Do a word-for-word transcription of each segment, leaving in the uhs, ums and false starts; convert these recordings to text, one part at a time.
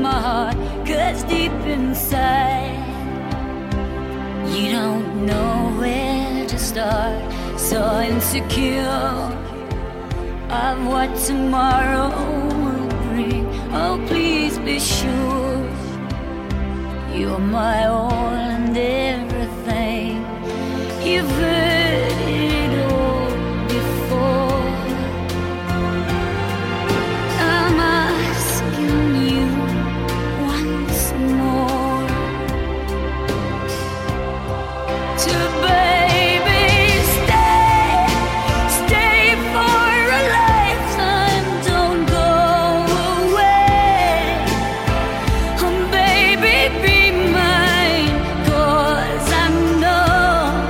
my heart, 'cause deep inside you don't know where to start. So insecure of what tomorrow will bring. Oh, please be sure you're my all and everything. You've heard it all before. I'm asking you once more to baby stay, stay for a lifetime. Don't go away. Oh, baby, be mine, 'cause I know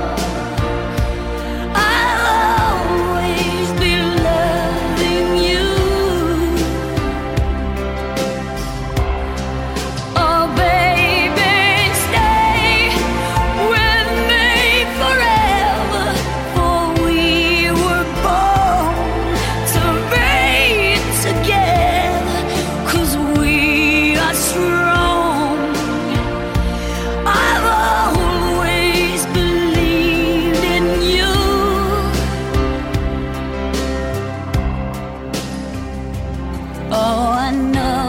I'll always be loving you. Oh, baby, stay with me forever, for we were born to be together, 'cause we are strong. I've always believed in you. Oh, I know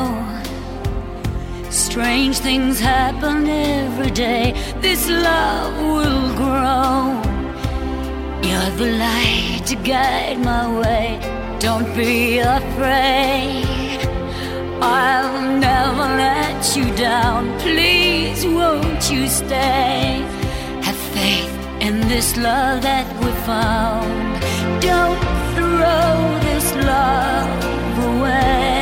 strange things happen every day. This love will grow. You're the light to guide my way. Don't be afraid, I'll never let you down. Please, won't you stay? Have faith in this love that we found. Don't throw this love away.